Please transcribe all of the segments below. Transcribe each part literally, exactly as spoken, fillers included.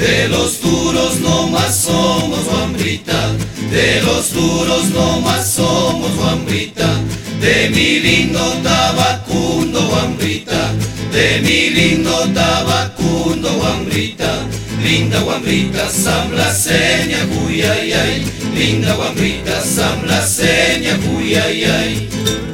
De los duros no más somos, guambrita, de los duros no más somos, guambrita, de mi lindo Tabacundo, guambrita, de mi lindo Tabacundo, guambrita, linda guambrita, samblaseña, cuyayay, linda guambrita, samblaseña, cuyayay.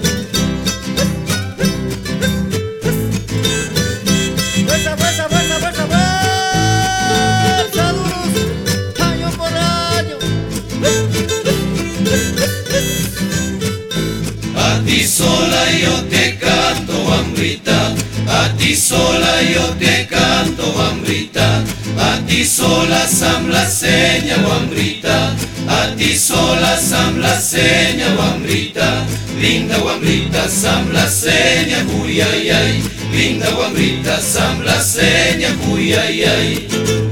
A ti sola yo te canto, guambrita, a ti sola yo te canto, guambrita, a ti sola samblaseña, guambrita, a ti sola samblaseña, guambrita, linda guambrita, samblaseña, cuyayay, linda guambrita, samblaseña, cuyayay.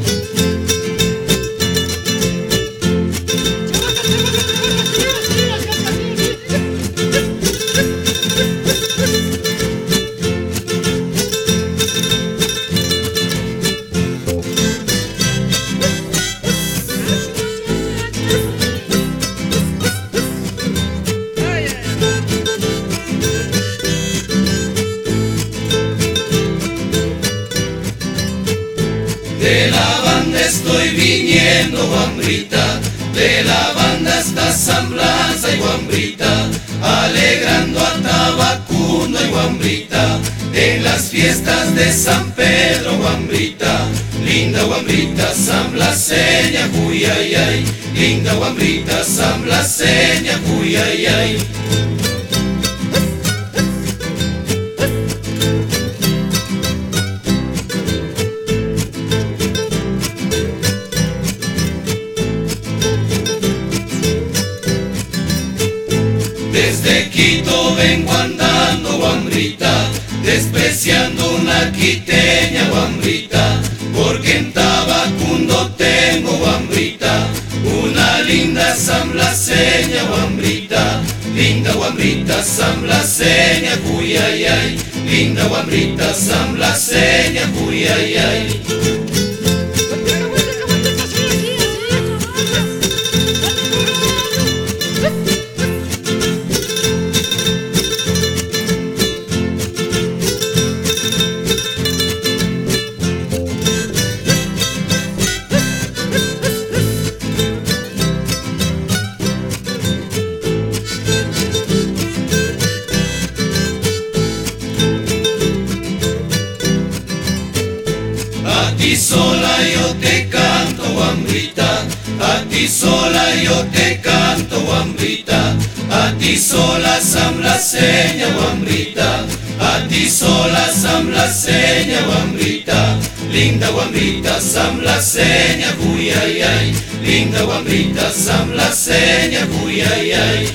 De la banda estoy viniendo, guambrita, de la banda esta samblanza y guambrita, alegrando a Tabacundo y guambrita, en las fiestas de San Pedro, guambrita, linda guambrita, samblaseña, cuyayay, linda guambrita, samblaseña, cuyayay. Desde Quito vengo andando, guambrita, despreciando una quiteña, guambrita, porque en Tabacundo tengo, guambrita, una linda samblaseña, guambrita, linda guambrita, samblaseña, cuyayay, linda guambrita, samblaseña, cuyayay. A ti sola yo te canto, guambrita, a ti sola yo te canto, guambrita, a ti sola samblaseña, guambrita, a ti sola samblaseña, guambrita, linda guambrita, samblaseña, cuyayay, linda guambrita, samblaseña, cuyayay.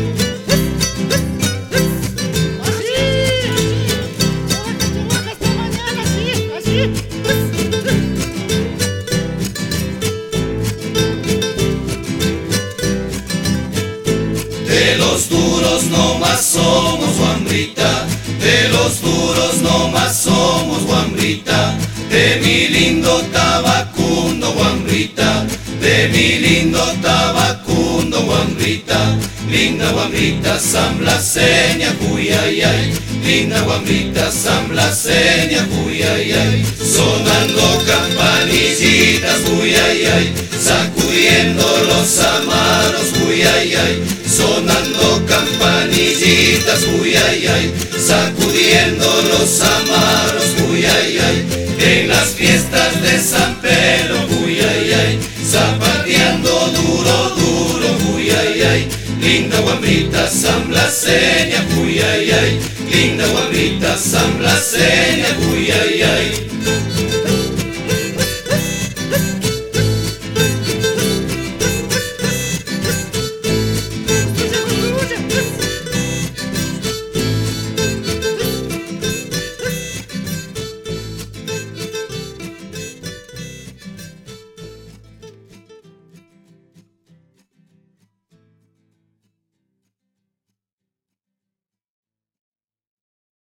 De los duros no más somos, guambrita, de los duros no más somos, guambrita, de mi lindo Tabacundo, guambrita, de mi lindo Tabacundo, guambrita, linda guambrita, samblaseña, cuyayay, linda guambrita, samblaseña, cuyayay, sonando campanillitas, cuyayay, sacudiendo los amaros, cuyayay, sonando campanillitas, cuyayay, sacudiendo los amaros, cuyayay, en las fiestas de San Pedro, cuyayay, zapateando duro, duro, cuyayay, linda guambrita, samblaseña, cuyayay, linda guambrita, samblaseña, cuyayay.